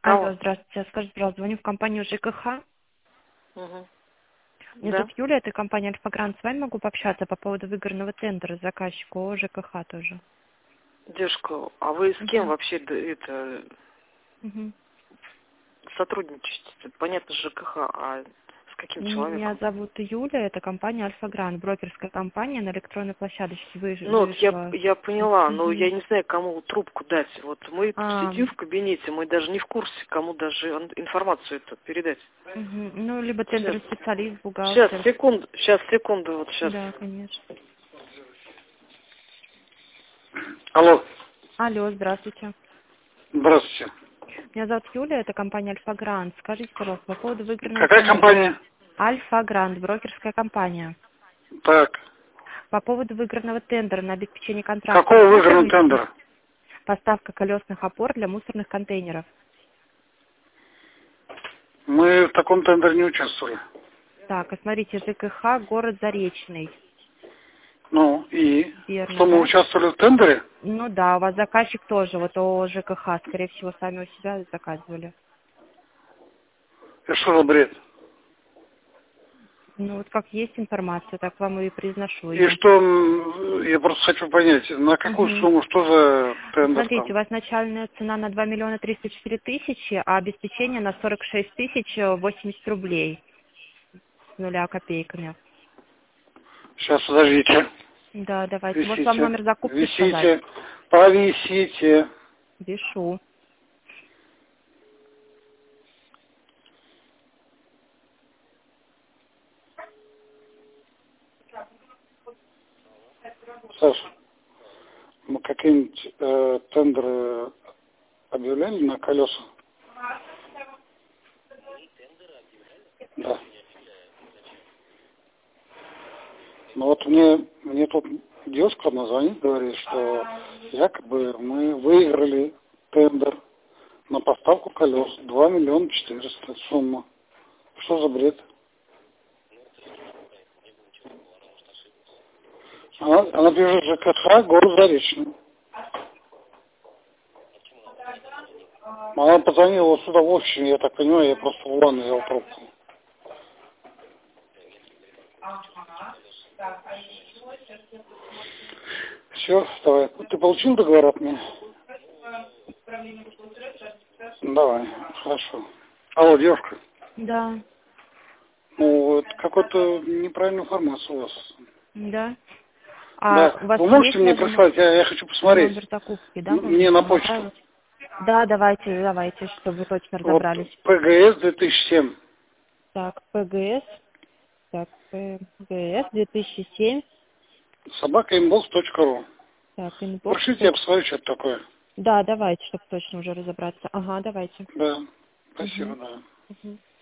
Алло. Алло, здравствуйте. Скажите, пожалуйста, звоню в компанию ЖКХ. Угу. Меня Да. зовут Юлия, это компания Альфа-Грант. С вами могу пообщаться по поводу выигранного тендера заказчику ЖКХ тоже. Девушка, а вы с кем Угу. вообще Угу. сотрудничаете? Понятно, ЖКХ, а с каким Меня человеком? зовут Юлия, это компания Альфа-Грант, брокерская компания на электронной площадке Ну, вот вышла. я поняла, но я Угу. не знаю, кому трубку дать. Вот мы тут А, сидим в кабинете, мы даже не в курсе, кому даже информацию эту передать. угу. Ну, либо Сейчас, тендерный специалист, сейчас, бухгалтер. секунду, вот сейчас. Да, конечно. Алло, Алло, здравствуйте. здравствуйте. Меня зовут Юлия, это компания Альфа-Грант. Скажите, пожалуйста, по поводу выигранного Какая тендера. компания? Альфа-Грант, брокерская компания. Так, По поводу выигранного тендера на обеспечение контракта какого выигранного осматриваете? тендера? Поставка колесных опор для мусорных контейнеров. Мы в таком тендере не участвовали. Так, и смотрите, ЖКХ, город Заречный. Ну, и? Верно, Что, мы да? участвовали в тендере? Ну да, у вас заказчик тоже, вот о ЖКХ, скорее всего, сами у себя заказывали. Это что за бред? Ну вот как есть информация, так вам и произношу И ее. что, я просто хочу понять, на какую Угу. сумму, что за тендер Смотрите, у там? вас начальная цена на 2 миллиона 304 тысячи, а обеспечение на 46 тысяч 80 рублей с нуля копейками. Сейчас, подождите. Да, давайте. Может, вам Висите, номер закупки сказать? висите, повисите. Пишу. Саша, мы какие-нибудь тендеры объявляли на колеса? Да. Ну вот мне тут девушка одна звонит, говорит, что якобы мы выиграли тендер на поставку колес 2 миллиона 400 сумма. Что за бред? Она пишет ЖКХ, город Заречный. Она позвонила сюда в офис, я так понимаю, я просто в ванну взял трубку. Все, давай. Ты получил договор от меня? Давай, хорошо. Алло, девушка. Да, Ну, вот какой-то неправильная информация у вас. да. А Да. у вас Вы можете есть мне даже прислать? Я хочу посмотреть. номер закупки, да, Мне можете на нам почту. отправить? Да, давайте, чтобы вы точно Вот разобрались. ПГС 2007. Так, ПГС 2007. Собака inbox.ru. Так, инбокс. Пришлите, я посмотрю, что это такое. Да, давайте, чтобы точно уже разобраться. Ага, давайте. Да. Угу. Спасибо, да. Угу.